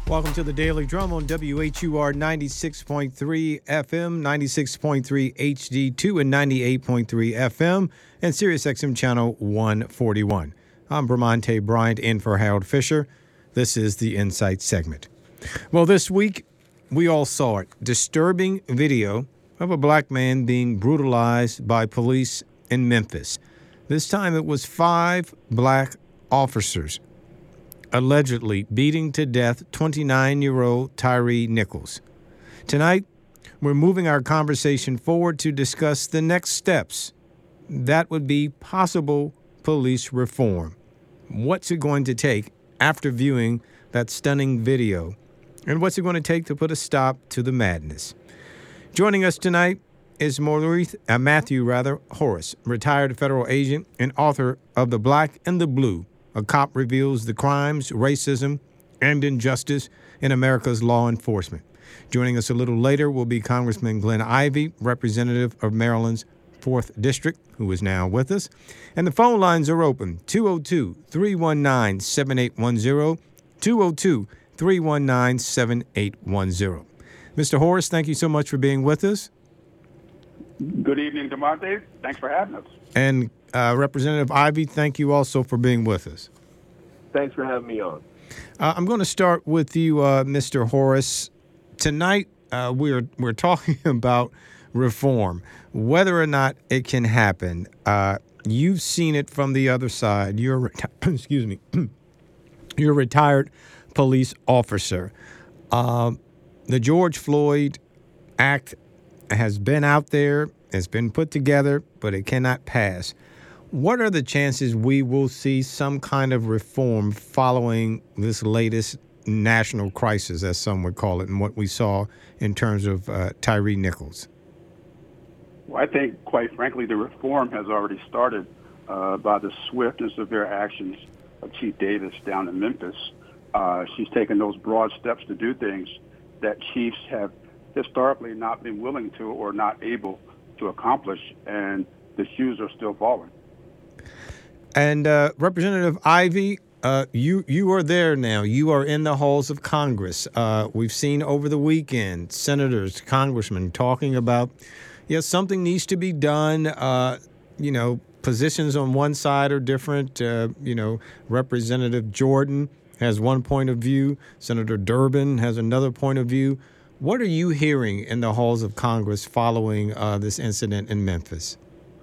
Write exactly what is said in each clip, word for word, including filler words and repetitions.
Welcome to the Daily Drum on W H U R ninety-six point three F M, ninety-six point three H D two, and ninety-eight point three F M, and SiriusXM Channel one forty-one. I'm Bramante Bryant in for Harold Fisher. This is the Insight segment. Well, this week, we all saw it. Disturbing video of a black man being brutalized by police in Memphis. This time it was five black officers allegedly beating to death twenty-nine-year-old Tyree Nichols. Tonight, we're moving our conversation forward to discuss the next steps. That would be possible police reform. What's it going to take after viewing that stunning video? And what's it going to take to put a stop to the madness? Joining us tonight is Maurice, uh, Matthew rather, Horace, retired federal agent and author of The Black and the Blue. A cop reveals the crimes, racism, and injustice in America's law enforcement. Joining us a little later will be Congressman Glenn Ivey, representative of Maryland's fourth District, who is now with us. And the phone lines are open, two oh two, three one nine, seven eight one zero, two oh two, three one nine, seven eight one zero. Mister Horace, thank you so much for being with us. Good evening, DeMonte. Thanks for having us. And uh, Representative Ivey, thank you also for being with us. Thanks for having me on. Uh, I'm going to start with you, uh, Mister Horace. Tonight, uh, we're we're talking about reform, whether or not it can happen. Uh, you've seen it from the other side. You're reti- excuse me. You're a retired police officer. Uh, the George Floyd Act has been out there, it's been put together, but it cannot pass. What are the chances we will see some kind of reform following this latest national crisis, as some would call it, and what we saw in terms of uh, Tyree Nichols? Well, I think, quite frankly, the reform has already started uh, by the swift and severe actions of Chief Davis down in Memphis. Uh, she's taken those broad steps to do things that chiefs have historically not been willing to or not able to accomplish, and the shoes are still falling. And uh, Representative Ivey, uh, you you are there now. You are in the halls of Congress. Uh, we've seen over the weekend senators, congressmen talking about, yes, something needs to be done. Uh, you know, positions on one side are different. Uh, you know, Representative Jordan has one point of view. Senator Durbin has another point of view. What are you hearing in the halls of Congress following uh, this incident in Memphis?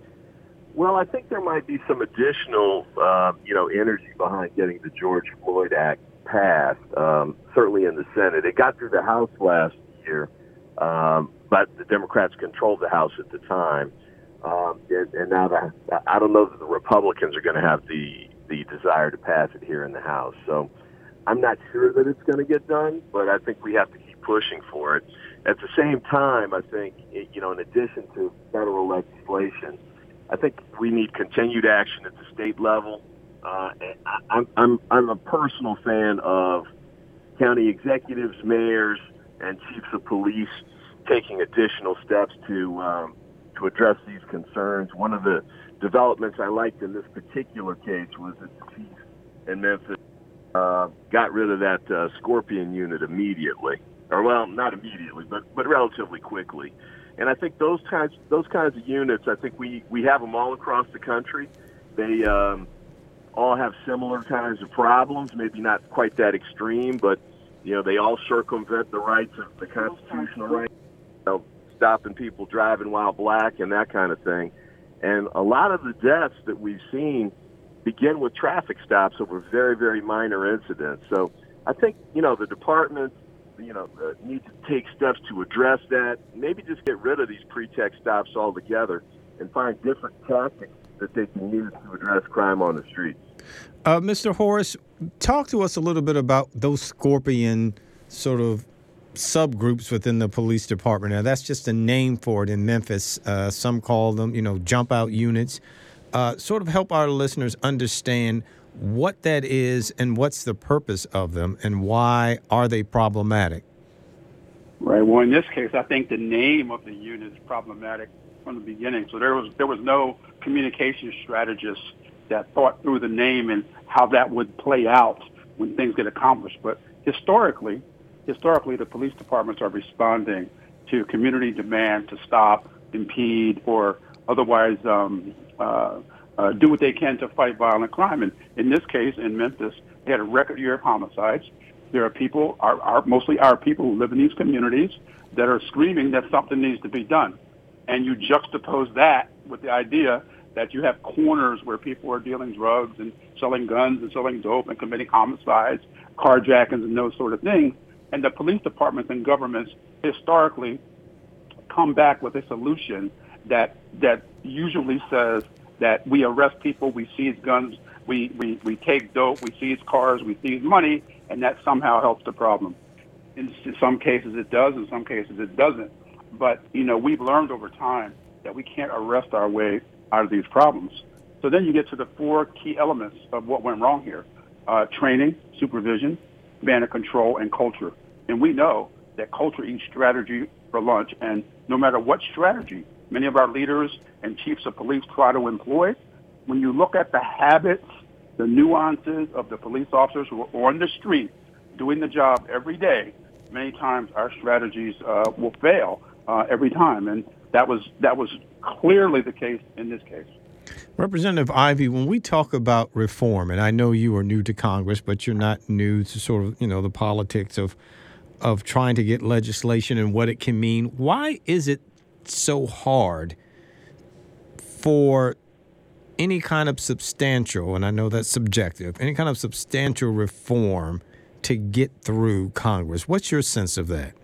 Well, I think there might be some additional, uh, you know, energy behind getting the George Floyd Act passed, um, certainly in the Senate. It got through the House last year, um, but the Democrats controlled the House at the time. Um, and, and now the, I don't know that the Republicans are going to have the, the desire to pass it here in the House. So I'm not sure that it's going to get done, but I think we have to keep pushing for it. At the same time, I think, you know, in addition to federal legislation, I think we need continued action at the state level. Uh, I, I'm, I'm, I'm a personal fan of county executives, mayors, and chiefs of police taking additional steps to um, to address these concerns. One of the developments I liked in this particular case was that the chief in Memphis uh, got rid of that uh, Scorpion unit immediately. Or, well, not immediately, but, but relatively quickly. And I think those kinds those kinds of units, I think we, we have them all across the country. They um, all have similar kinds of problems, maybe not quite that extreme, but, you know, they all circumvent the rights of the constitutional rights, you know, stopping people driving while black and that kind of thing. And a lot of the deaths that we've seen begin with traffic stops over very, very minor incidents. So I think, you know, the department, you know, uh, need to take steps to address that. Maybe just get rid of these pretext stops altogether and find different tactics that they can use to address crime on the streets. Uh, Mister Horace, talk to us a little bit about those Scorpion sort of subgroups within the police department. Now, that's just a name for it in Memphis. Uh, some call them, you know, jump out units. Uh, sort of help our listeners understand what that is and what's the purpose of them and why are they problematic? Right. Well, in this case, I think the name of the unit is problematic from the beginning. So there was there was no communication strategist that thought through the name and how that would play out when things get accomplished. But historically, historically, the police departments are responding to community demand to stop, impede, or otherwise um, uh, uh, do what they can to fight violent crime. And in this case, in Memphis, they had a record year of homicides. There are people, our, our, mostly our people who live in these communities, that are screaming that something needs to be done. And you juxtapose that with the idea that you have corners where people are dealing drugs and selling guns and selling dope and committing homicides, carjackings, and those sort of things. And the police departments and governments historically come back with a solution that that usually says that we arrest people, we seize guns, we, we, we take dope, we seize cars, we seize money, and that somehow helps the problem. In some cases it does, in some cases it doesn't. But, you know, we've learned over time that we can't arrest our way out of these problems. So then you get to the four key elements of what went wrong here. Uh, training, supervision, command and control, and culture. And we know that culture eats strategy for lunch. And no matter what strategy many of our leaders and chiefs of police try to employ, when you look at the habits, the nuances of the police officers who are on the street doing the job every day, many times our strategies uh, will fail uh, every time. And that was that was clearly the case in this case. Representative Ivey, when we talk about reform, and I know you are new to Congress, but you're not new to sort of, you know, the politics of of trying to get legislation and what it can mean, why is it so hard for any kind of substantial, and I know that's subjective, any kind of substantial reform to get through Congress? What's your sense of that?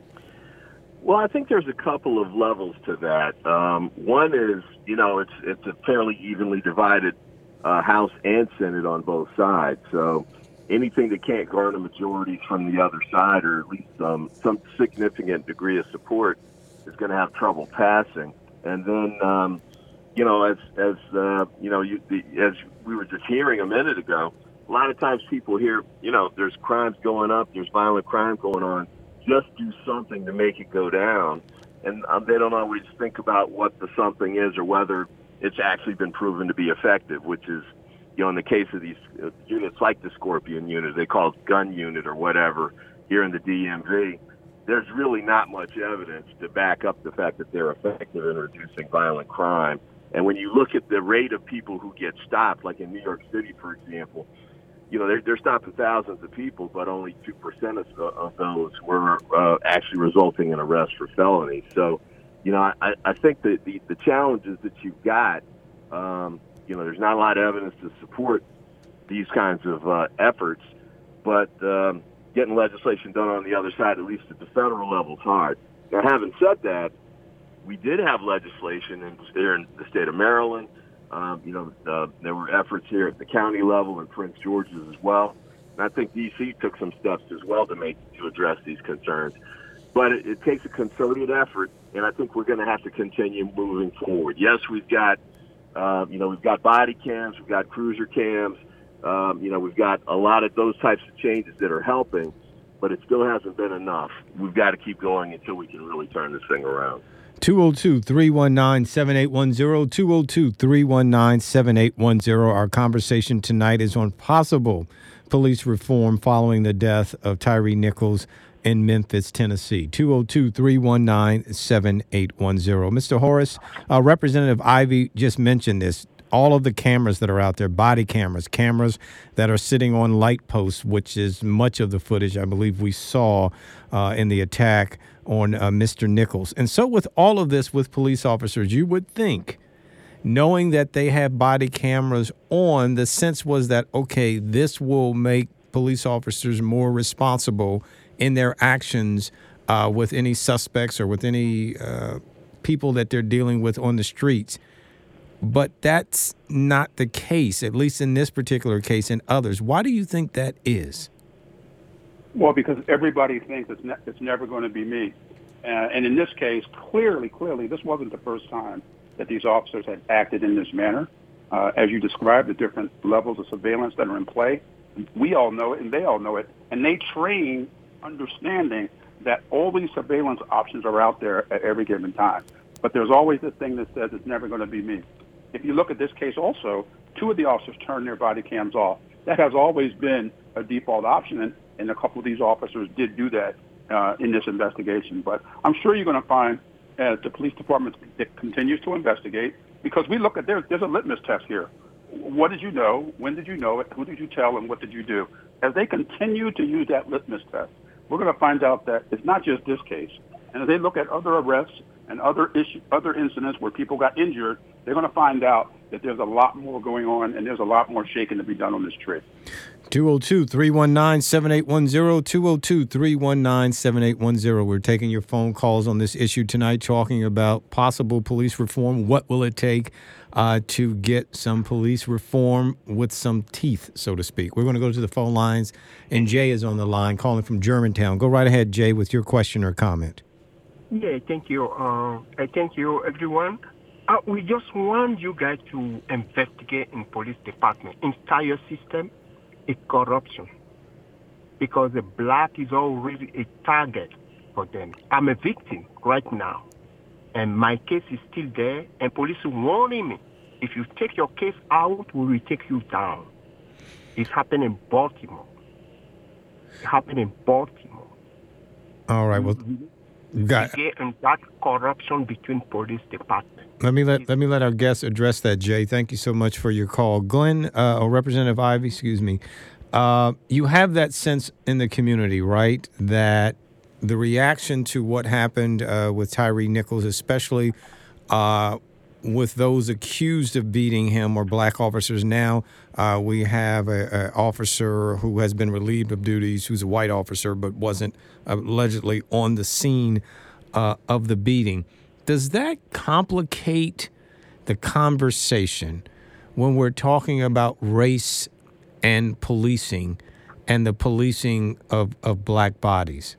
Well, I think there's a couple of levels to that. Um, one is, you know, it's it's a fairly evenly divided uh, House and Senate on both sides. So anything that can't garner majorities from the other side, or at least um, some significant degree of support, is going to have trouble passing. And then, um, you know, as as uh, you know, you, the, as we were just hearing a minute ago, a lot of times people hear, you know, there's crimes going up, there's violent crime going on. Just do something to make it go down. And um, they don't always think about what the something is or whether it's actually been proven to be effective, which is, you know, in the case of these uh, units like the Scorpion unit, they call it gun unit or whatever here in the D M V, there's really not much evidence to back up the fact that they're effective in reducing violent crime. And when you look at the rate of people who get stopped, like in New York City, for example, you know, they're, they're stopping thousands of people, but only two percent of, of those were uh, actually resulting in arrests for felonies. So, you know, I, I think that the, the challenges that you've got, um, you know, there's not a lot of evidence to support these kinds of uh, efforts, but um, getting legislation done on the other side, at least at the federal level, is hard. Now, having said that, we did have legislation in, there in the state of Maryland. Um, you know, uh, there were efforts here at the county level and Prince George's as well. And I think D C took some steps as well to make to address these concerns. But it, it takes a concerted effort, and I think we're going to have to continue moving forward. Yes, we've got, uh, you know, we've got body cams, we've got cruiser cams, um, you know, we've got a lot of those types of changes that are helping, but it still hasn't been enough. We've got to keep going until we can really turn this thing around. two oh two, three one nine, seven eight one zero, two oh two, three one nine, seven eight one zero. Our conversation tonight is on possible police reform following the death of Tyre Nichols in Memphis, Tennessee. two oh two, three one nine, seven eight one zero. Mister Horace, uh, Representative Ivey just mentioned this. All of the cameras that are out there, body cameras, cameras that are sitting on light posts, which is much of the footage I believe we saw uh, in the attack on uh, Mister Nichols. And so with all of this with police officers, you would think, knowing that they have body cameras on, the sense was that, okay, this will make police officers more responsible in their actions uh, with any suspects or with any uh, people that they're dealing with on the streets. But that's not the case, at least in this particular case and others. Why do you think that is? Well, because everybody thinks it's, ne- it's never going to be me. Uh, and in this case, clearly, clearly, this wasn't the first time that these officers had acted in this manner. Uh, as you described, the different levels of surveillance that are in play, we all know it and they all know it. And they train understanding that all these surveillance options are out there at every given time. But there's always this thing that says it's never going to be me. If you look at this case also, two of the officers turned their body cams off That has always been a default option, and, and a couple of these officers did do that uh, in this investigation. But I'm sure you're going to find, as the police department continues to investigate, because we look at, there, there's a litmus test here. What did you know? When did you know it? Who did you tell? And what did you do? As they continue to use that litmus test, we're going to find out that it's not just this case. And as they look at other arrests and other issue, other incidents where people got injured, they're going to find out that there's a lot more going on and there's a lot more shaking to be done on this trip. two oh two, three one nine, seven eight one zero, two oh two, three one nine, seven eight one zero. We're taking your phone calls on this issue tonight, talking about possible police reform. What will it take uh, to get some police reform with some teeth, so to speak? We're going to go to the phone lines, and Jay is on the line calling from Germantown. Go right ahead, Jay, with your question or comment. Yeah, thank you. Uh, I thank you, everyone. Uh, we just want you guys to investigate in police department entire system is corruption, because the black is already a target for them. I'm a victim right now, and my case is still there, and police are warning me, if you take your case out, we will take you down. It's happening in Baltimore. It's happening in Baltimore. All right, well, got and that corruption between police departments. Let me let let me let our guests address that, Jay. Thank you so much for your call, Glenn, uh, or Representative Ivey. Excuse me. Uh, you have that sense in the community, right? That the reaction to what happened uh, with Tyre Nichols, especially uh, with those accused of beating him, or black officers. Now uh, we have an officer who has been relieved of duties, who's a white officer, but wasn't allegedly on the scene uh, of the beating. Does that complicate the conversation when we're talking about race and policing and the policing of, of black bodies?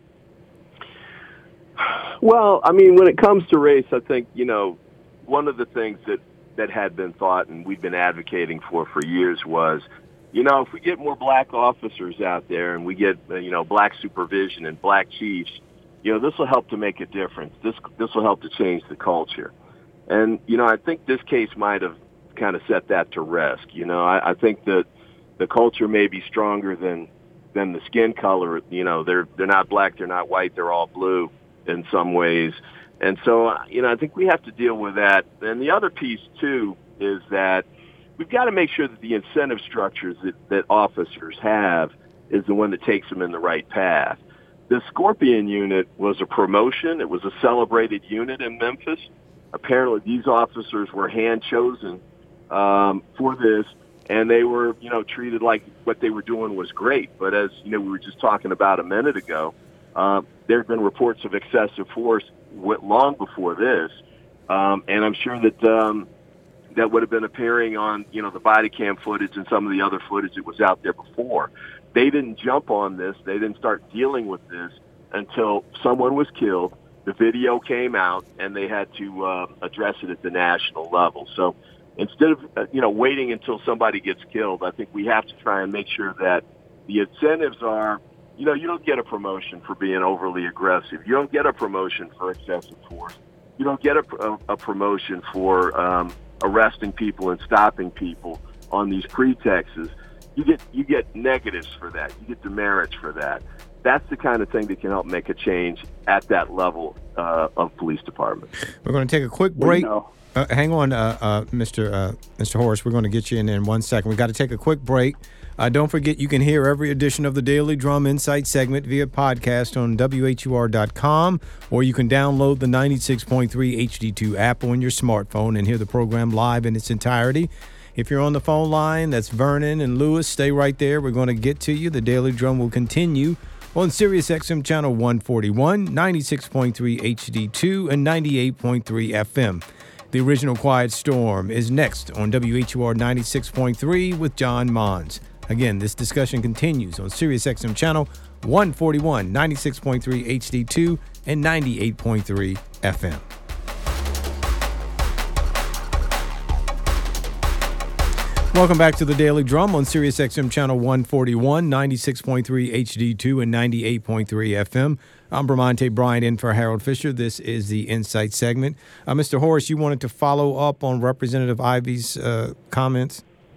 Well, I mean, when it comes to race, I think, you know, one of the things that, that had been thought and we've been advocating for for years was, you know, if we get more black officers out there and we get, you know, black supervision and black chiefs, you know, this will help to make a difference. This this will help to change the culture. And, you know, I think this case might have kind of set that to rest. You know, I, I think that the culture may be stronger than than the skin color. You know, they're they're not black, they're not white, they're all blue in some ways. And so, you know, I think we have to deal with that. And the other piece, too, is that we've got to make sure that the incentive structures that, that officers have is the one that takes them in the right path. The Scorpion unit was a promotion. It was a celebrated unit in Memphis. Apparently, these officers were hand-chosen um, for this, and they were, you know, treated like what they were doing was great. But as, you know, we were just talking about a minute ago, uh, there have been reports of excessive force long before this, um, and I'm sure that um, that would have been appearing on, you know, the body cam footage and some of the other footage that was out there before. They didn't jump on this. They didn't start dealing with this until someone was killed, the video came out, and they had to uh, address it at the national level. So instead of, uh, you know, waiting until somebody gets killed, I think we have to try and make sure that the incentives are, you know, you don't get a promotion for being overly aggressive. You don't get a promotion for excessive force. You don't get a, a, a promotion for um, arresting people and stopping people on these pretexts. You get you get negatives for that. You get demerits for that. That's the kind of thing that can help make a change at that level uh, of police departments. We're going to take a quick break. Well, you know, uh, hang on, uh, uh, Mister Uh, Mister Horace. We're going to get you in there in one second. We've got to take a quick break. Uh, don't forget, you can hear every edition of the Daily Drum Insight segment via podcast on W H U R dot com, or you can download the ninety-six point three H D two app on your smartphone and hear the program live in its entirety. If you're on the phone line, that's Vernon and Lewis. Stay right there. We're going to get to you. The Daily Drum will continue on Sirius X M channel one forty-one, ninety-six point three H D two, and ninety-eight point three F M. The Original Quiet Storm is next on W H U R ninety-six point three with John Mons. Again, this discussion continues on Sirius X M channel one forty-one, ninety-six point three H D two, and ninety-eight point three F M. Welcome back to the Daily Drum on Sirius X M channel one forty-one, ninety-six point three H D two, and ninety-eight point three F M. I'm Bramante Bryant in for Harold Fisher. This is the Insight segment. Uh, Mister Horace, you wanted to follow up on Representative Ivey's uh, comments?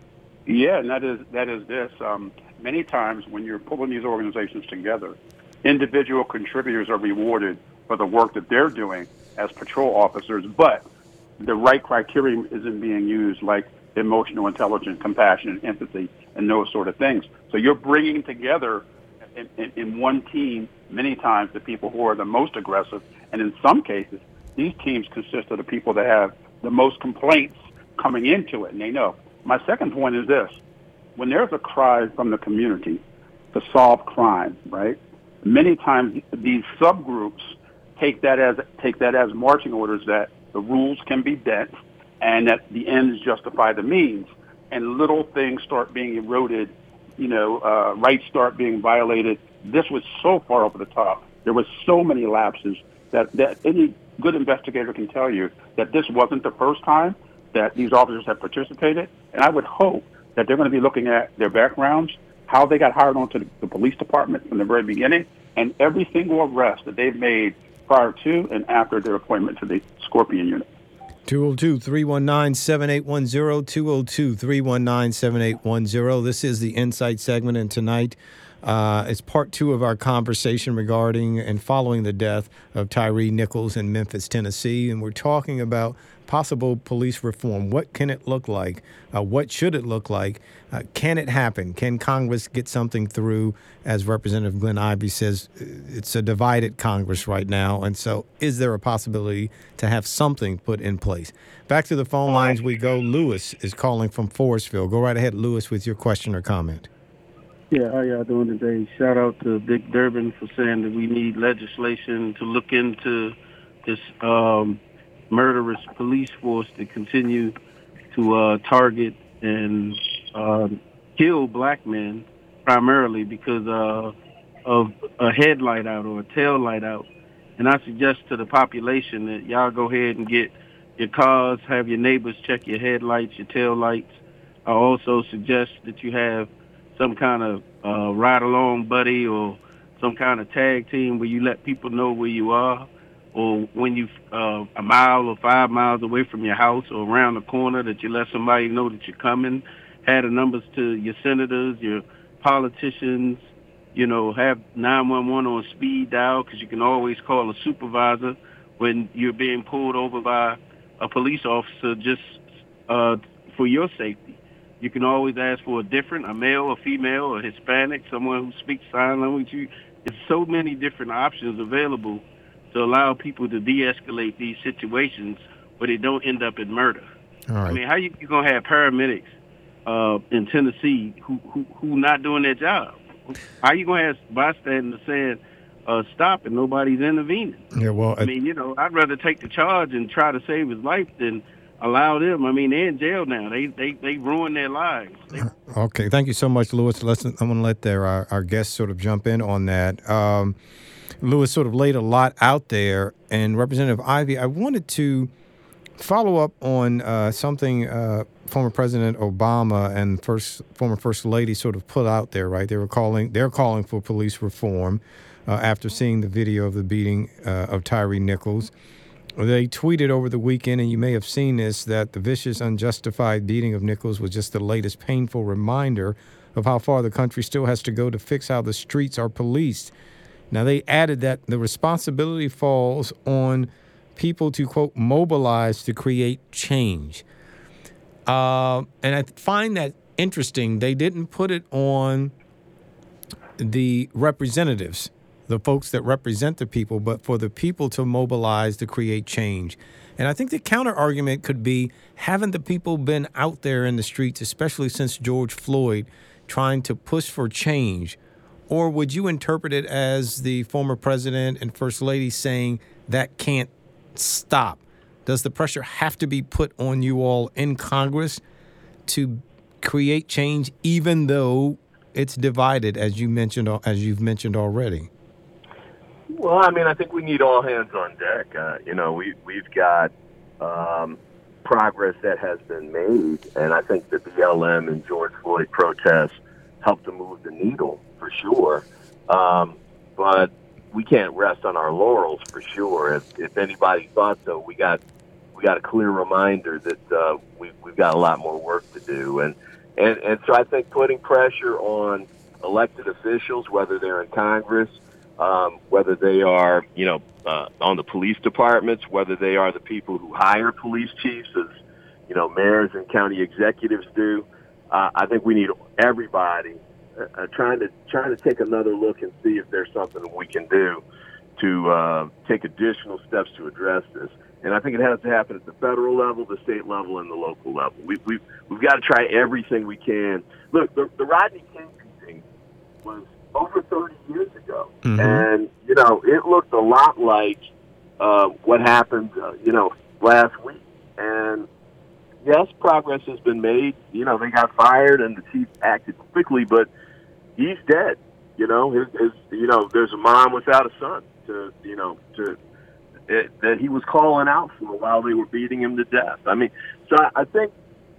Yeah, and that is that is this. Um, many times when you're pulling these organizations together, individual contributors are rewarded for the work that they're doing as patrol officers, but the right criteria isn't being used, like emotional intelligence, compassion, and empathy, and those sort of things. So you're bringing together in, in, in one team many times the people who are the most aggressive, and in some cases, these teams consist of the people that have the most complaints coming into it, and they know. My second point is this. When there's a cry from the community to solve crime, right, many times these subgroups take that as take that as marching orders that the rules can be bent and that the ends justify the means, and little things start being eroded, you know, uh, rights start being violated. This was so far over the top. There was so many lapses that, that any good investigator can tell you that this wasn't the first time that these officers have participated, and I would hope that they're going to be looking at their backgrounds, how they got hired onto the police department from the very beginning, and every single arrest that they've made prior to and after their appointment to the Scorpion Unit. two oh two, three one nine, seven eight one zero, two oh two, three one nine, seven eight one zero. This is the Insight segment, and tonight uh, is part two of our conversation regarding and following the death of Tyre Nichols in Memphis, Tennessee, and we're talking about possible police reform. What can it look like? Uh, what should it look like? Uh, can it happen? Can Congress get something through? As Representative Glenn Ivey says, it's a divided Congress right now. And so is there a possibility to have something put in place? Back to the phone lines we go. Lewis is calling from Forestville. Go right ahead, Lewis, with your question or comment. Yeah, how y'all doing today? Shout out to Dick Durbin for saying that we need legislation to look into this um, murderous police force to continue to uh, target and uh, kill black men primarily because uh, of a headlight out or a tail light out. And I suggest to the population that y'all go ahead and get your cars, have your neighbors check your headlights, your tail lights. I also suggest that you have some kind of uh, ride-along buddy or some kind of tag team where you let people know where you are, or when you uh, a mile or five miles away from your house or around the corner, that you let somebody know that you're coming. Have the numbers to your senators, your politicians, you know, have nine one one on speed dial, because you can always call a supervisor when you're being pulled over by a police officer just uh, for your safety. You can always ask for a different, a male, a female, a Hispanic, someone who speaks sign language. You, there's so many different options available to allow people to de-escalate these situations where they don't end up in murder. All right. I mean, how you, you going to have paramedics uh, in Tennessee who, who who not doing their job? How you going to have bystanders saying, uh, stop, and nobody's intervening? Yeah, well, I mean, you know, I'd rather take the charge and try to save his life than allow them. I mean, they're in jail now. They they, they ruin their lives. They- Okay, thank you so much, Lewis. Let's, I'm going to let their, our, our guests sort of jump in on that. Um, Lewis sort of laid a lot out there, and Representative Ivey, I wanted to follow up on uh, something uh, former President Obama and first former First Lady sort of put out there, right? They were calling, they're calling for police reform uh, after seeing the video of the beating uh, of Tyre Nichols. They tweeted over the weekend, and you may have seen this, that the vicious, unjustified beating of Nichols was just the latest painful reminder of how far the country still has to go to fix how the streets are policed. Now, they added that the responsibility falls on people to, quote, mobilize to create change. Uh, and I find that interesting. They didn't put it on the representatives, the folks that represent the people, but for the people to mobilize to create change. And I think the counter argument could be, haven't the people been out there in the streets, especially since George Floyd, trying to push for change? Or would you interpret it as the former president and first lady saying that can't stop? Does the pressure have to be put on you all in Congress to create change, even though it's divided, as you mentioned, as you've mentioned already? Well, I mean, I think we need all hands on deck. Uh, you know, we, we've got um, progress that has been made, and I think the B L M and George Floyd protests helped to move the needle for sure. Um, but we can't rest on our laurels for sure. If, if anybody thought so, we got we got a clear reminder that uh, we, we've got a lot more work to do. And and, and so I think putting pressure on elected officials, whether they're in Congress, um, whether they are, you know, uh, on the police departments, whether they are the people who hire police chiefs, as, you know, mayors and county executives do. Uh, I think we need everybody uh, trying to trying to take another look and see if there's something we can do to uh, take additional steps to address this. And I think it has to happen at the federal level, the state level, and the local level. We, we've, we've got to try everything we can. Look, the, the Rodney King beating was over thirty years ago. Mm-hmm. And, you know, it looked a lot like uh, what happened, uh, you know, last week. And, yes, progress has been made. You know, they got fired and the chief acted quickly, but he's dead. You know, his, his, you know, there's a mom without a son to, you know, to it, that he was calling out for while they were beating him to death. I mean, so I, I think,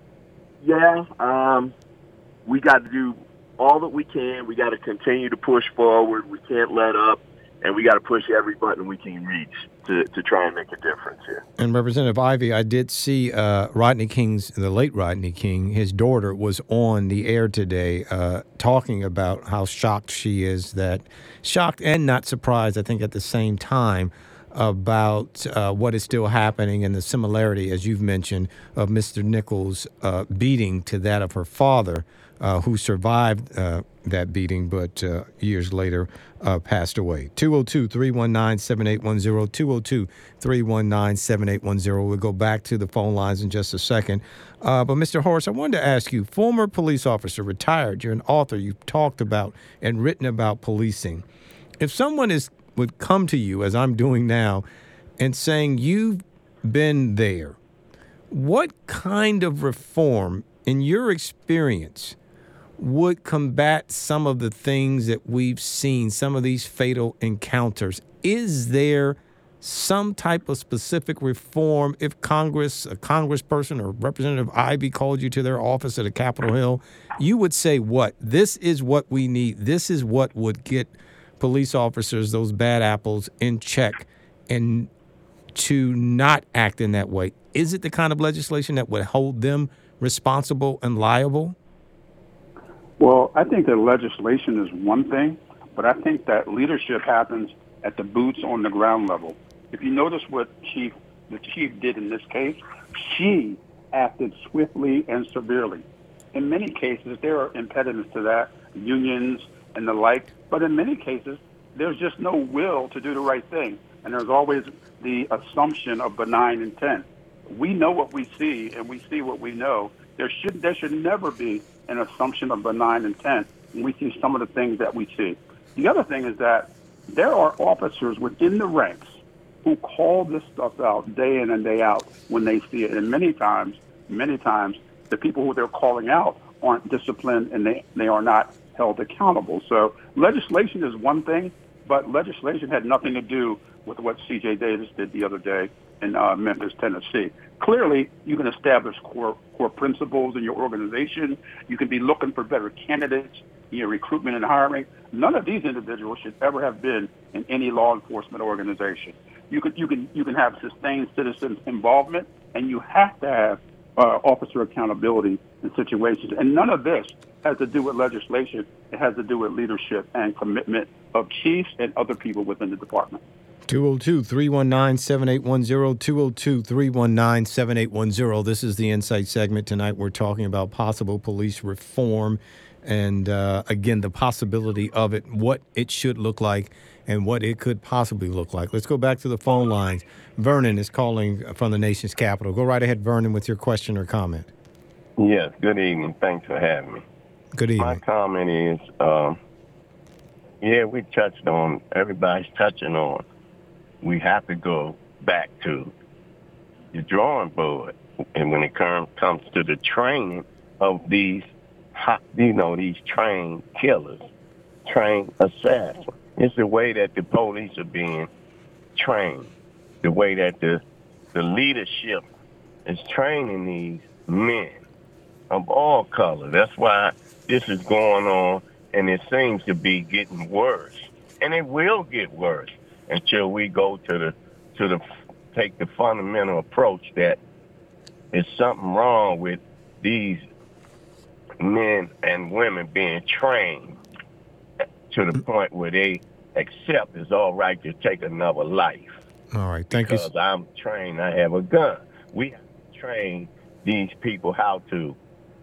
yeah, um, we got to do all that we can. We got to continue to push forward. We can't let up, and we got to push every button we can reach to, to try and make a difference here. And Representative Ivey, I did see uh, Rodney King's, the late Rodney King, his daughter was on the air today uh, talking about how shocked she is, that shocked and not surprised, I think, at the same time, about uh, what is still happening and the similarity, as you've mentioned, of Mister Nichols' uh, beating to that of her father, uh, who survived uh, that beating, but uh, years later uh, passed away. two oh two, three one nine, seven eight one zero, two oh two, three one nine, seven eight one zero. We'll go back to the phone lines in just a second. Uh, but, Mister Horace, I wanted to ask you, former police officer, retired, you're an author, you've talked about and written about policing. If someone is would come to you, as I'm doing now, and saying you've been there, what kind of reform, in your experience, would combat some of the things that we've seen, some of these fatal encounters? Is there some type of specific reform if Congress, a congressperson or Representative Ivey called you to their office at a Capitol Hill, you would say what? This is what we need. This is what would get police officers, those bad apples, in check and to not act in that way. Is it the kind of legislation that would hold them responsible and liable? Well, I think that legislation is one thing, but I think that leadership happens at the boots on the ground level. If you notice what chief the chief did in this case, she acted swiftly and severely. In many cases, there are impediments to that, unions and the like, but in many cases, there's just no will to do the right thing, and there's always the assumption of benign intent. We know what we see, and we see what we know. There should there should never be an assumption of benign intent when we see some of the things that we see. The other thing is that there are officers within the ranks who call this stuff out day in and day out when they see it, and many times, many times, the people who they're calling out aren't disciplined, and they, they are not held accountable. So legislation is one thing, but legislation had nothing to do with what C J Davis did the other day in uh, Memphis, Tennessee. Clearly, you can establish core core principles in your organization. You can be looking for better candidates in your recruitment and hiring. None of these individuals should ever have been in any law enforcement organization. You can you can you can have sustained citizen involvement, and you have to have uh, officer accountability in situations. And none of this has to do with legislation. It has to do with leadership and commitment of chiefs and other people within the department. two oh two, three one nine, seven eight one zero, two oh two, three one nine, seven eight one zero. This is the Insight segment. Tonight we're talking about possible police reform and, uh, again, the possibility of it, what it should look like and what it could possibly look like. Let's go back to the phone lines. Vernon is calling from the nation's capital. Go right ahead, Vernon, with your question or comment. Yes, good evening. Thanks for having me. Good evening. My comment is, uh, yeah, we touched on, everybody's touching on, we have to go back to the drawing board. And when it com- comes to the training of these, hot, you know, these trained killers, trained assassins, it's the way that the police are being trained, the way that the the leadership is training these men of all colors. That's why this is going on, and it seems to be getting worse, and it will get worse until we go to the to the take the fundamental approach that there's something wrong with these men and women being trained to the point where they accept it's all right to take another life. All right, thank because you. Because I'm trained, I have a gun. We have to train these people how to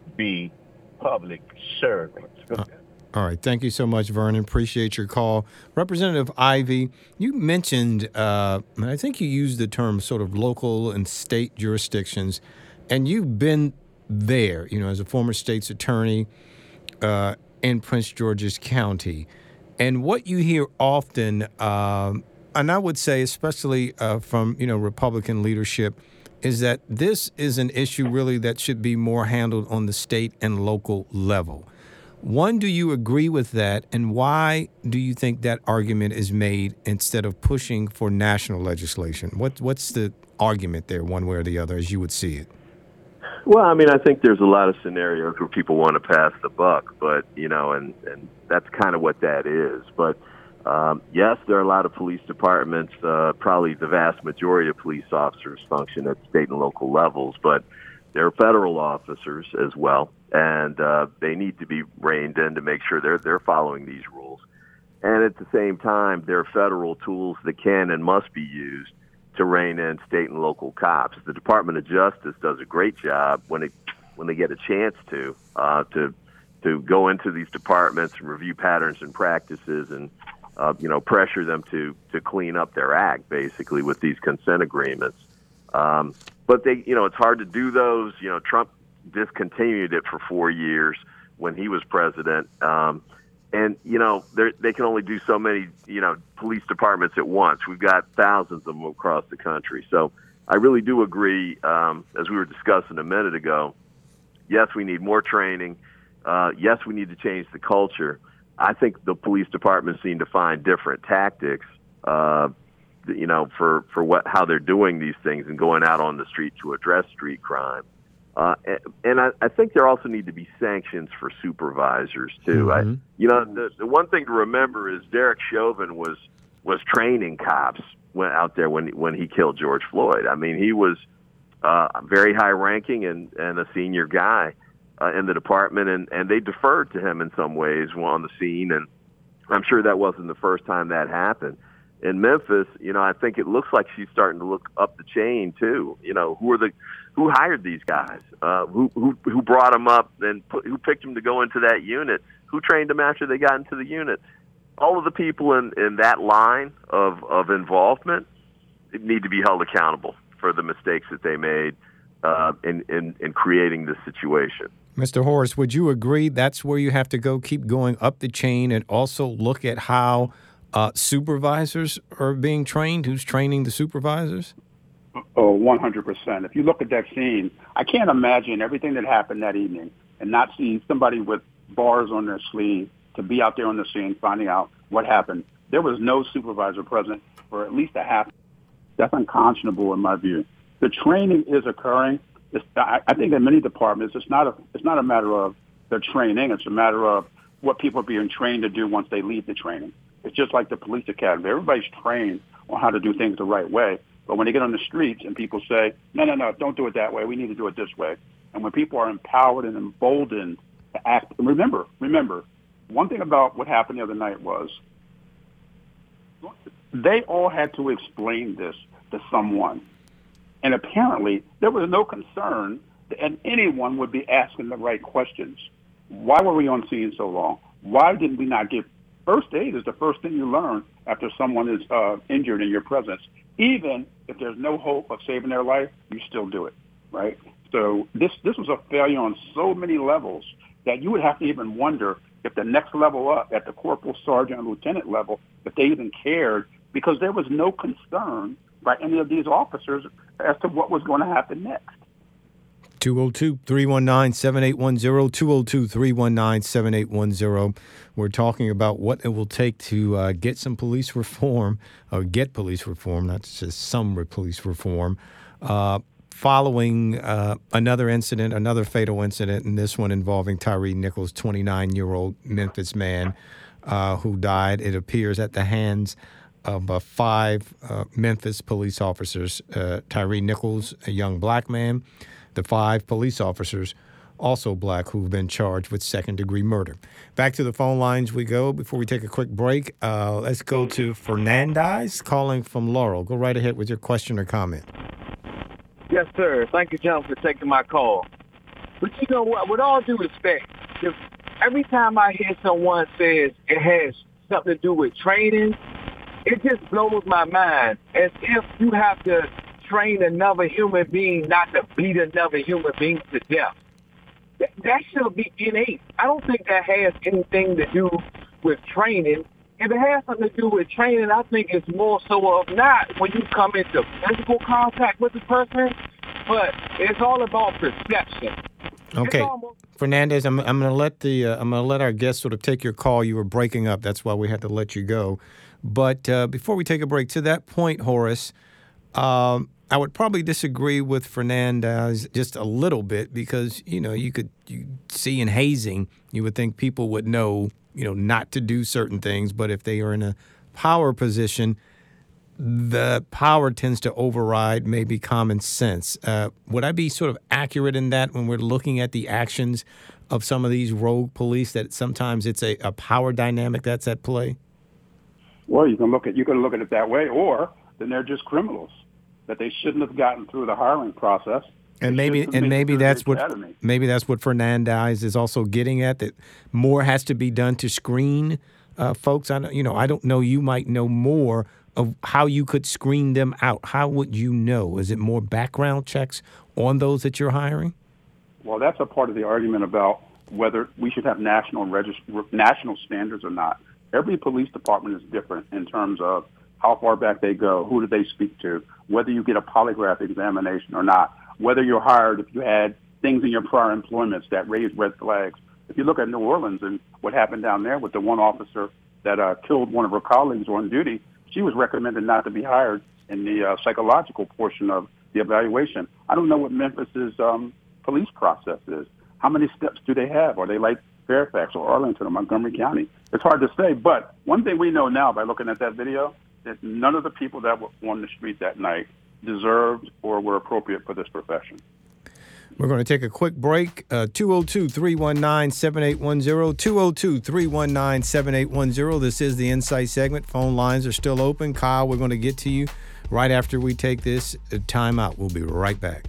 be public servants. Uh, all right, thank you so much, Vernon. Appreciate your call. Representative Ivey, you mentioned, uh, I think you used the term sort of local and state jurisdictions, and you've been there, you know, as a former state's attorney uh, in Prince George's County. And what you hear often, um, and I would say especially uh, from, you know, Republican leadership, is that this is an issue really that should be more handled on the state and local level. One, do you agree with that? And why do you think that argument is made instead of pushing for national legislation? What, what's the argument there, one way or the other, as you would see it? Well, I mean, I think there's a lot of scenarios where people want to pass the buck, but, you know, and, and that's kind of what that is. But, um, yes, there are a lot of police departments, uh, probably the vast majority of police officers function at state and local levels, but there are federal officers as well, and uh, they need to be reined in to make sure they're, they're following these rules. And at the same time, there are federal tools that can and must be used to rein in state and local cops. The Department of Justice does a great job when it when they get a chance to uh, to to go into these departments and review patterns and practices and uh, you know pressure them to to clean up their act basically with these consent agreements. Um, but they you know it's hard to do those. You know Trump discontinued it for four years when he was president. Um, And, you know, they can only do so many, you know, police departments at once. We've got thousands of them across the country. So I really do agree, um, as we were discussing a minute ago, yes, we need more training. Uh, yes, we need to change the culture. I think the police departments seem to find different tactics, uh, you know, for, for what how they're doing these things and going out on the street to address street crime. Uh, and I, I think there also need to be sanctions for supervisors too. Mm-hmm. I, you know, the, the one thing to remember is Derek Chauvin was was training cops when out there when when he killed George Floyd. I mean, he was uh, very high ranking and, and a senior guy uh, in the department, and, and they deferred to him in some ways on the scene. And I'm sure that wasn't the first time that happened. In Memphis, you know, I think it looks like she's starting to look up the chain too. You know, who are the who hired these guys? Uh, who who who brought them up and put, who picked them to go into that unit? Who trained them after they got into the unit? All of the people in, in that line of of involvement need to be held accountable for the mistakes that they made uh, in, in in creating this situation. Mister Horace, would you agree that's where you have to go? Keep going up the chain and also look at how Uh, supervisors are being trained? Who's training the supervisors? Oh, one hundred percent. If you look at that scene, I can't imagine everything that happened that evening and not seeing somebody with bars on their sleeve to be out there on the scene finding out what happened. There was no supervisor present for at least a half. That's unconscionable in my view. The training is occurring. It's, I, I think in many departments, it's not a it's not a matter of the training. It's a matter of what people are being trained to do once they leave the training. It's just like the police academy. Everybody's trained on how to do things the right way. But when they get on the streets and people say, no, no, no, don't do it that way. We need to do it this way. And when people are empowered and emboldened to act, and remember, remember, one thing about what happened the other night was they all had to explain this to someone. And apparently there was no concern that anyone would be asking the right questions. Why were we on scene so long? Why didn't we not get First aid is the first thing you learn after someone is uh, injured in your presence. Even if there's no hope of saving their life, you still do it, right? So this this was a failure on so many levels that you would have to even wonder if the next level up, at the corporal, sergeant, and lieutenant level, if they even cared, because there was no concern by any of these officers as to what was going to happen next. two oh two, three one nine, seven eight one zero, two oh two, three one nine, seven eight one zero. We're talking about what it will take to uh, get some police reform, or get police reform, not just some police reform, uh, following uh, another incident, another fatal incident, and this one involving Tyre Nichols, twenty-nine-year-old Memphis man uh, who died, it appears, at the hands of uh, five uh, Memphis police officers. Uh, Tyre Nichols, a young black man. The five police officers also black, who've been charged with second-degree murder. Back to the phone lines we go. Before we take a quick break, uh, let's go to Fernandez calling from Laurel. Go right ahead with your question or comment. Yes, sir. Thank you, gentlemen, for taking my call. But you know what? With all due respect, if every time I hear someone says it has something to do with training, it just blows my mind, as if you have to train another human being not to beat another human being to death. That, that should be innate. I don't think that has anything to do with training. If it has something to do with training, I think it's more so of not when you come into physical contact with the person, but it's all about perception. Okay, almost- Fernandez, I'm I'm going to let the uh, I'm going to let our guests sort of take your call. You were breaking up, that's why we had to let you go. But uh, before we take a break, to that point, Horace, um, I would probably disagree with Fernandez just a little bit because, you know, you could you see in hazing, you would think people would know, you know, not to do certain things. But if they are in a power position, the power tends to override maybe common sense. Uh, would I be sort of accurate in that when we're looking at the actions of some of these rogue police, that sometimes it's a, a power dynamic that's at play? Well, you can look at you can look at it that way, or then they're just criminals that they shouldn't have gotten through the hiring process. And They maybe shouldn't have and made it maybe through the that's what academy. maybe that's what Fernandez is also getting at, that more has to be done to screen uh, folks. I don't, you know, I don't know. You might know more of how you could screen them out. How would you know? Is it more background checks on those that you're hiring? Well, that's a part of the argument about whether we should have national regist- national standards or not. Every police department is different in terms of how far back they go, who do they speak to, whether you get a polygraph examination or not, whether you're hired if you had things in your prior employments that raised red flags. If you look at New Orleans and what happened down there with the one officer that uh, killed one of her colleagues on duty, she was recommended not to be hired in the uh, psychological portion of the evaluation. I don't know what Memphis's um, police process is. How many steps do they have? Are they like Fairfax or Arlington or Montgomery County? It's hard to say. But one thing we know now by looking at that video, that none of the people that were on the street that night deserved or were appropriate for this profession. We're going to take a quick break. Uh, two oh two, three one nine, seven eight one zero, two oh two, three one nine, seven eight one zero. This is the Insight segment. Phone lines are still open. Kyle, we're going to get to you right after we take this time out. We'll be right back.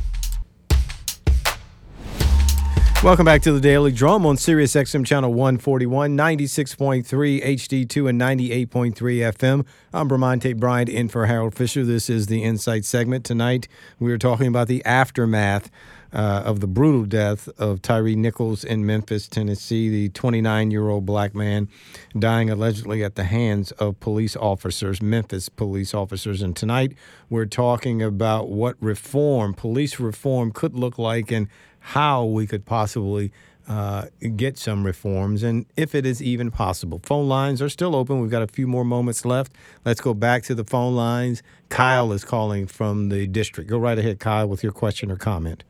Welcome back to the Daily Drum on Sirius X M Channel one forty-one, ninety-six point three H D two and ninety-eight point three F M. I'm Bramante Bryant in for Harold Fisher. This is the Insight segment. Tonight, we are talking about the aftermath uh, of the brutal death of Tyre Nichols in Memphis, Tennessee, the twenty-nine-year-old black man dying allegedly at the hands of police officers, Memphis police officers. And tonight, we're talking about what reform, police reform, could look like and how we could possibly uh, get some reforms, and if it is even possible. Phone lines are still open. We've got a few more moments left. Let's go back to the phone lines. Kyle is calling from the district. Go right ahead, Kyle, with your question or comment.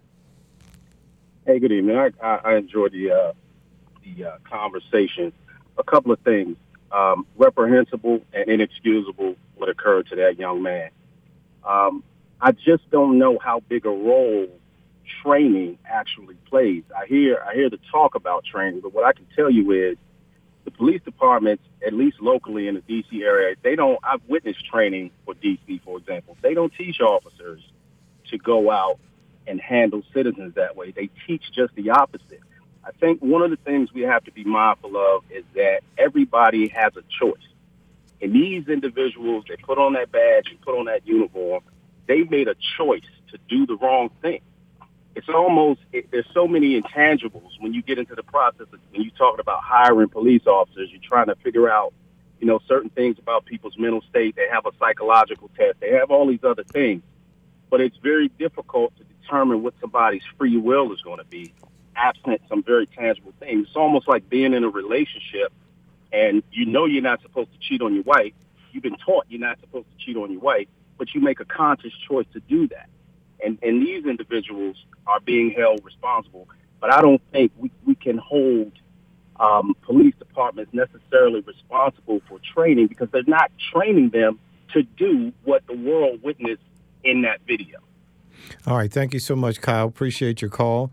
Hey, good evening. I, I, I enjoyed the uh, the uh, conversation. A couple of things. Um, reprehensible and inexcusable what occurred to that young man. Um, I just don't know how big a role training actually plays. I hear I hear the talk about training, but what I can tell you is the police departments, at least locally in the D C area, they don't, I've witnessed training for D C, for example. They don't teach officers to go out and handle citizens that way. They teach just the opposite. I think one of the things we have to be mindful of is that everybody has a choice. And these individuals, they put on that badge and put on that uniform, they made a choice to do the wrong thing. It's almost, it, there's so many intangibles when you get into the process of, when you're talking about hiring police officers, you're trying to figure out, you know, certain things about people's mental state. They have a psychological test. They have all these other things. But it's very difficult to determine what somebody's free will is going to be, absent some very tangible things. It's almost like being in a relationship and you know you're not supposed to cheat on your wife. You've been taught you're not supposed to cheat on your wife, but you make a conscious choice to do that. And, and these individuals are being held responsible. But I don't think we, we can hold um, police departments necessarily responsible for training because they're not training them to do what the world witnessed in that video. All right. Thank you so much, Kyle. Appreciate your call.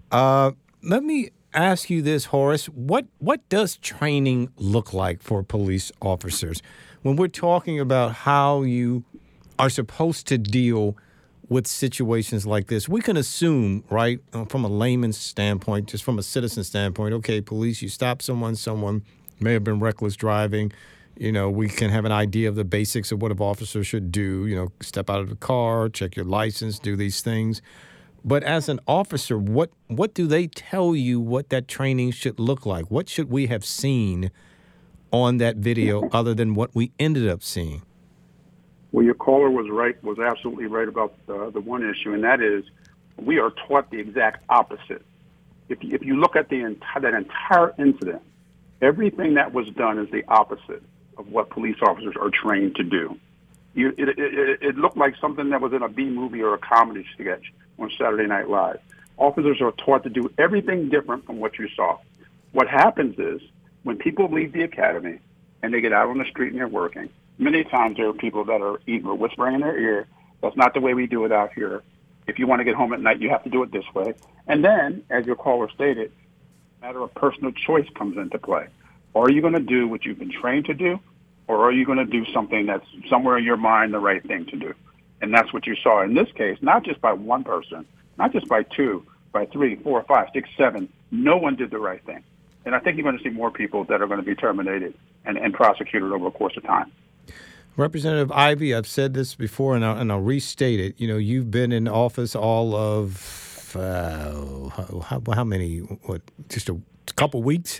Uh, let me ask you this, Horace. What what does training look like for police officers when we're talking about how you are supposed to deal with situations like this? We can assume, right, from a layman's standpoint, just from a citizen standpoint, okay, police, you stop someone, someone may have been reckless driving. You know, we can have an idea of the basics of what an officer should do, you know, step out of the car, check your license, do these things. But as an officer, what what do they tell you what that training should look like? What should we have seen on that video other than what we ended up seeing? Well, your caller was right, was absolutely right about uh, the one issue, and that is we are taught the exact opposite. If you, if you look at the entire, that entire incident, everything that was done is the opposite of what police officers are trained to do. You, it, it, it, it looked like something that was in a B movie or a comedy sketch on Saturday Night Live. Officers are taught to do everything different from what you saw. What happens is when people leave the academy and they get out on the street and they're working, many times there are people that are either whispering in their ear, that's not the way we do it out here. If you want to get home at night, you have to do it this way. And then, as your caller stated, a matter of personal choice comes into play. Are you going to do what you've been trained to do, or are you going to do something that's somewhere in your mind the right thing to do? And that's what you saw in this case, not just by one person, not just by two, by three, four, five, six, seven. No one did the right thing. And I think you're going to see more people that are going to be terminated and, and prosecuted over the course of time. Representative Ivey, I've said this before, and I'll, and I'll restate it. You know, you've been in office all of, uh, how, how many, what, just a couple weeks?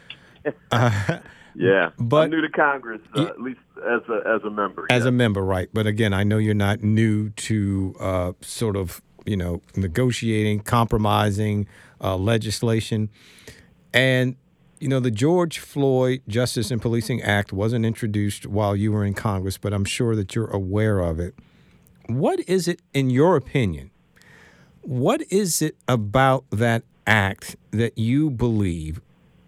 Uh, yeah, but I'm new to Congress, uh, at least as a as a member. As yeah. a member, right. But again, I know you're not new to uh, sort of, you know, negotiating, compromising uh, legislation. And, you know, the George Floyd Justice and Policing Act wasn't introduced while you were in Congress, but I'm sure that you're aware of it. What is it, in your opinion, what is it about that act that you believe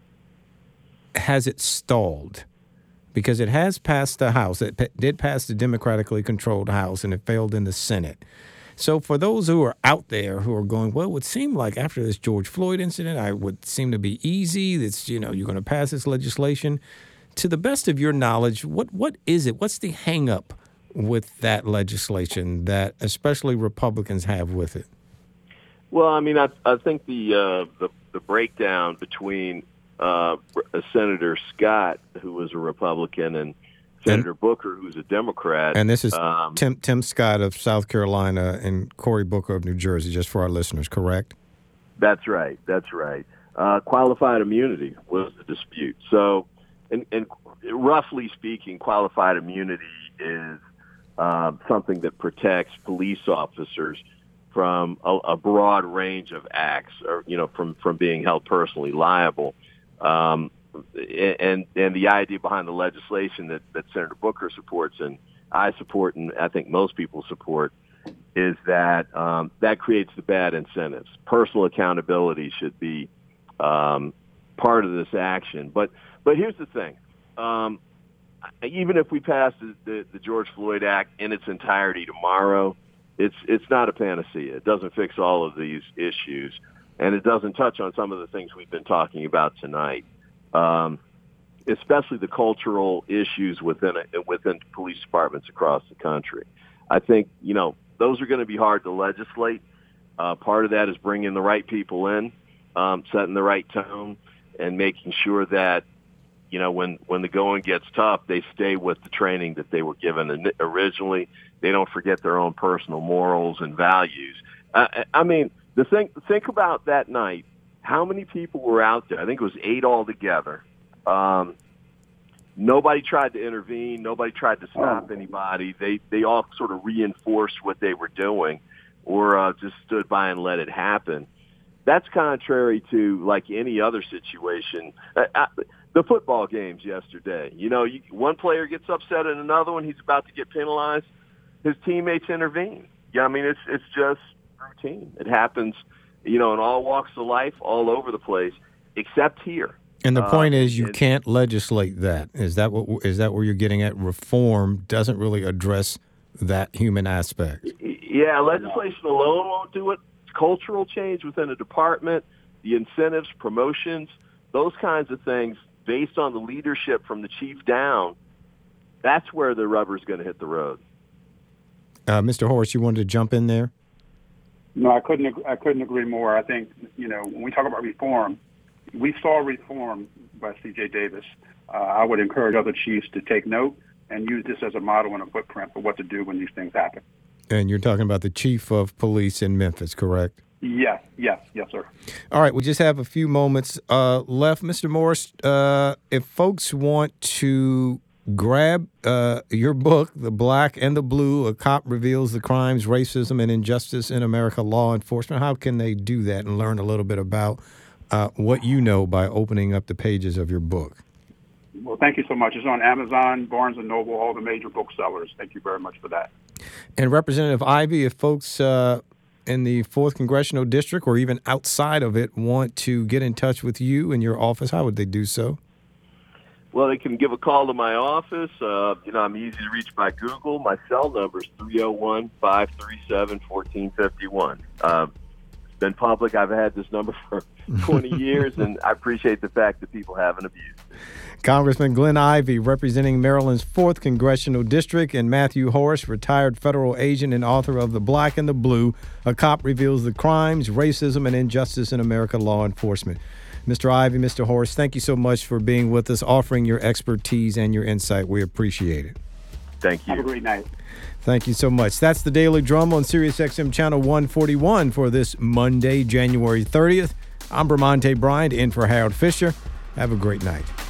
has it stalled? Because it has passed the House. It p- did pass the democratically controlled House, and it failed in the Senate. So for those who are out there who are going, well, it would seem like after this George Floyd incident, I would seem to be easy. It's, you know, you're going to pass this legislation. To the best of your knowledge, what what is it? What's the hang up with that legislation that especially Republicans have with it? Well, I mean, I, I think the, uh, the the breakdown between uh, Senator Scott, who was a Republican, and Senator and, Booker, who's a Democrat. And this is um, Tim Tim Scott of South Carolina and Cory Booker of New Jersey, just for our listeners, correct? That's right. That's right. Uh, qualified immunity was the dispute. So, and, and roughly speaking, qualified immunity is uh, something that protects police officers from a, a broad range of acts, or you know, from from being held personally liable. Um, and and the idea behind the legislation that, that Senator Booker supports and I support, and I think most people support, is that um, that creates the bad incentives. Personal accountability should be um, part of this action. But but here's the thing. Um, even if we pass the, the, the George Floyd Act in its entirety tomorrow, it's it's not a panacea. It doesn't fix all of these issues, and it doesn't touch on some of the things we've been talking about tonight. Um, especially the cultural issues within within police departments across the country. I think, you know, those are going to be hard to legislate. Uh, part of that is bringing the right people in, um, setting the right tone, and making sure that, you know, when, when the going gets tough, they stay with the training that they were given originally. They don't forget their own personal morals and values. I, I mean, the thing, think about that night. How many people were out there? I think it was eight altogether. Um, nobody tried to intervene. Nobody tried to stop anybody. They they all sort of reinforced what they were doing, or uh, just stood by and let it happen. That's contrary to like any other situation. I, I, the football games yesterday. You know, you, one player gets upset at another one. He's about to get penalized. His teammates intervene. Yeah, I mean it's it's just routine. It happens, you know, in all walks of life, all over the place, except here. And the point um, is, you it, can't legislate that. Is that what is that where you're getting at? Reform doesn't really address that human aspect. Yeah, legislation alone won't do it. cultural change within a department, the incentives, promotions, those kinds of things based on the leadership from the chief down, that's where the rubber's going to hit the road. Uh, Mister Horst, you wanted to jump in there? No, I couldn't. ag- I couldn't agree more. I think you know when we talk about reform, we saw reform by C J Davis. Uh, I would encourage other chiefs to take note and use this as a model and a footprint for what to do when these things happen. And you're talking about the chief of police in Memphis, correct? Yes, yes, yes, sir. All right, we just have a few moments uh, left. Mister Morris, uh, if folks want to grab uh, your book, The Black and the Blue, A Cop Reveals the Crimes, Racism, and Injustice in America Law Enforcement, how can they do that and learn a little bit about uh, what you know by opening up the pages of your book? Well, thank you so much. It's on Amazon, Barnes and Noble, all the major booksellers. Thank you very much for that. And Representative Ivey, if folks uh, in the fourth Congressional District or even outside of it want to get in touch with you and your office, how would they do so? Well, they can give a call to my office. Uh, you know, I'm easy to reach by Google. My cell number is three oh one, five three seven, one four five one. Uh, it's been public. I've had this number for twenty years, and I appreciate the fact that people haven't abused it. Congressman Glenn Ivey, representing Maryland's fourth Congressional District, and Matthew Horst, retired federal agent and author of The Black and the Blue, A Cop Reveals the Crimes, Racism, and Injustice in America Law Enforcement. Mister Ivey, Mister Horst, thank you so much for being with us, offering your expertise and your insight. We appreciate it. Thank you. Have a great night. Thank you so much. That's the Daily Drum on Sirius X M Channel one forty-one for this Monday, January thirtieth. I'm Bramante Bryant in for Harold Fisher. Have a great night.